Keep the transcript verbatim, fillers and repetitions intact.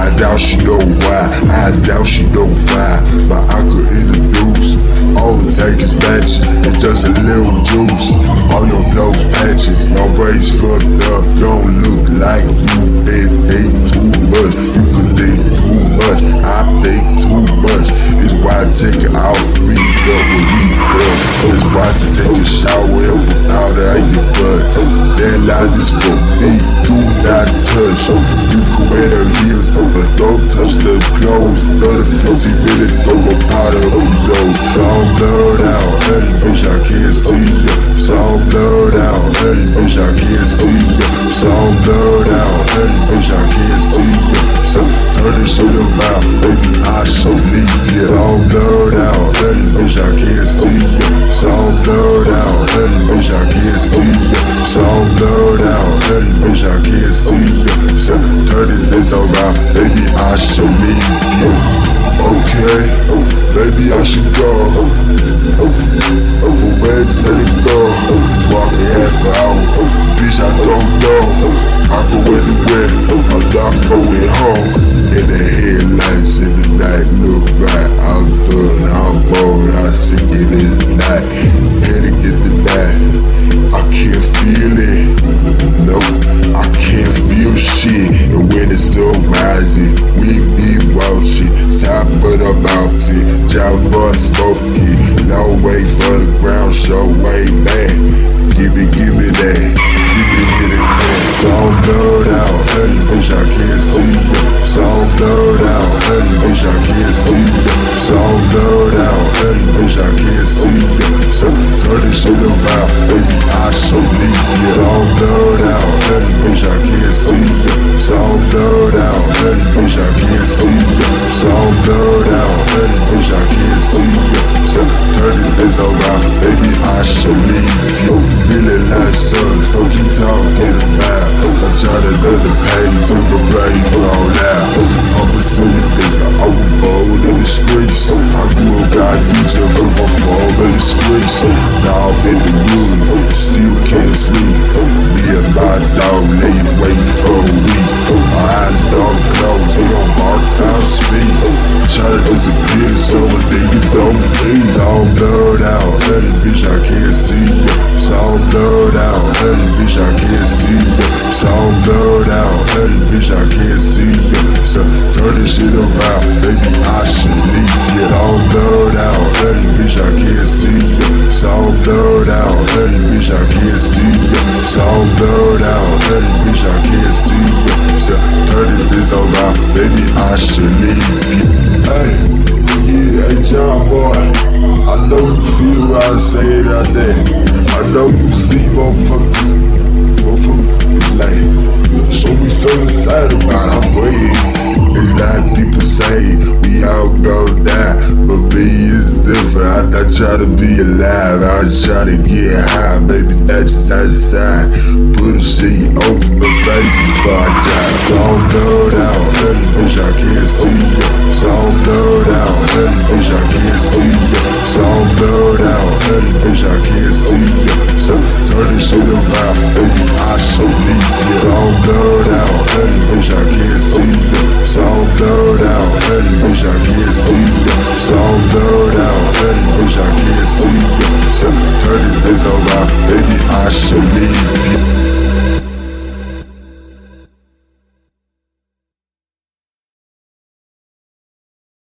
I doubt she know why, I doubt she know why, but I could introduce. All it takes is magic and just a little juice. All your blow patchy, your brain's fucked up. You don't look like you been think too much. You can think too much, I think too much. It's why I take it out, read up when we up. It's why I take a shower and without it out your butt. That line is for me, do not touch. You can wear the heels, but don't touch the clothes. Another fifty minutes, throw a powder below. So I'm blurred out, hey bitch I can't see ya. So I'm blurred out, hey bitch I can't see ya. So I'm blurred out, hey bitch I can't see ya. So turn this shit around, baby I should leave ya. So I'm blurred out, hey bitch I can't see ya. So I'm blurred out, hey bitch I can't see ya. So I'm blurred out, hey bitch I can't see ya. So turn this around, baby I should leave ya. Okay, baby I should go. But where's let it go? Walking half an hour, bitch I don't know. I go anywhere, I'm not going home. In the headlights in the night, look right, I'm done, I'm bored, I see it is night. Had to get the night, I can't feel it, no, I can't feel shit. And when the sun rises, we be watching, top of the mountain, Java smoking, no way for the ground, show way back. Give it, give it that, give it, hit it back. So I'm blurred out, hey bitch I can't see ya. So I'm blurred out, hey bitch I can't see ya. So I'm blurred out, hey bitch I can't see ya. So turn this shit around, baby I should leave ya. So I'm blurred out, hey bitch I can't see ya. So I'm blurred out, hey bitch I can't see ya. So I'm blurred out, hey bitch I can't see ya. So turn this around, baby I should leave ya. Feeling like sun, fuck you talking about. I'm trying to let the pain to the rain all out. I'm a silly nigga, I was bold in the streets. I grew up got used to put my fall in the streets. Now I'm in the room, still can't sleep. Me and my dog lay waiting for a week. My eyes dark closed, they on mark down speed. Trying to disappear so a nigga don't leave. I'm blurred out, hey bitch I can't see ya. So I'm blurred out, hey bitch I can't see ya. So I'm blurred out, hey bitch I can't see ya. So turn this shit around, baby I should leave ya. So I'm blurred out, hey bitch I can't see ya. So I'm blurred out, hey bitch I can't see ya. So I'm blurred out, hey bitch I can't see ya. So turn this around, baby I should leave ya. Hey, yeah, hey John boy, I know you feel what I say it out there. I know you see motherfuckers, motherfuckers like, show me something inside about it, I'm waiting. It's like people say, we all go die, but me is different. I, I try to be alive, I try to get high, baby that's just outside. Put a sheet over my face before I die. So I'm blurred out, hey bitch I can't see ya. So I'm blurred out, hey bitch I can't see ya. So I'm blurred out, hey bitch I can't see ya. So turn this shit around, baby I should leave ya. So I'm blurred out, hey bitch I can't see ya. So I'm blurred out, hey bitch I can't see ya. So I'm blurred out, hey bitch I can't see ya. So turn this around, baby I should